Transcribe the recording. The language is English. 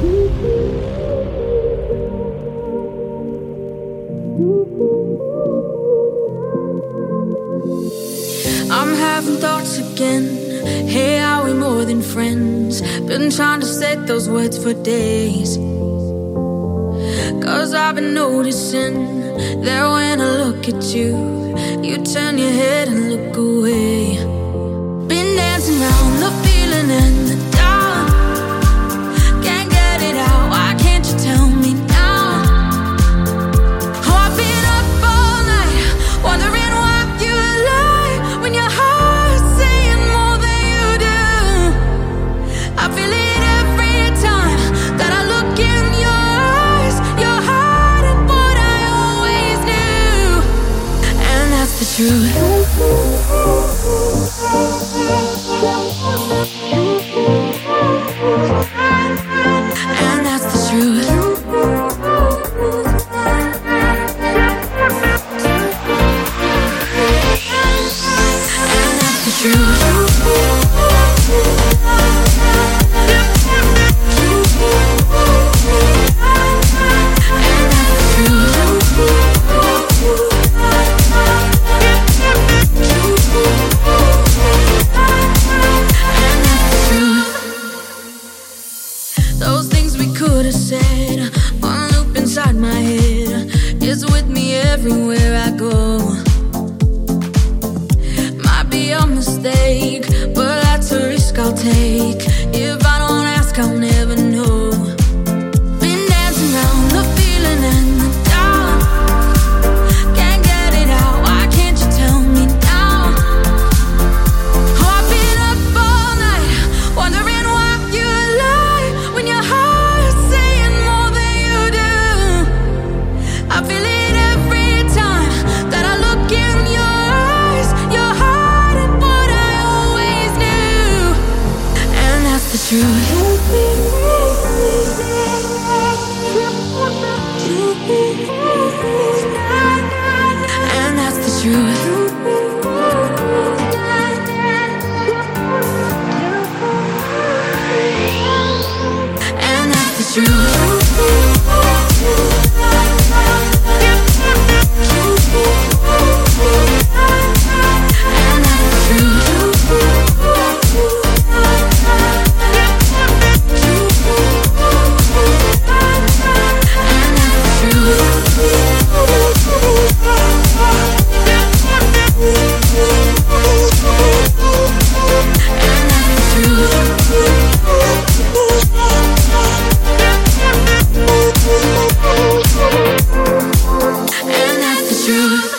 I'm having thoughts again. Hey, are we more than friends? Been trying to set those words for days. Cause I've been noticing that when I look at you, you turn your head and look away. Been dancing around the feeling in the dark. Can't get it out, why can't you tell me now? Oh, I've been up all night, wondering why you lie when your heart's saying more than you do. I feel it every time that I look in your eyes. Your heart and what I always knew, and that's the truth. And that's the truth. And that's the truth. Those things we could have said on a loop inside my head is with me everywhere I go. Might be a mistake, but that's a risk I'll take. If I don't ask, I'll never know. Been dancing around the feeling in the dark. Can't get it out, why can't you tell me now? Oh, I've been up all night, wondering why you lie when your heart's saying more than you do. I feel it every time that I look in your eyes. Your heart and what I always knew, and that's the truth. And that's the truth. And that's the truth. Truth.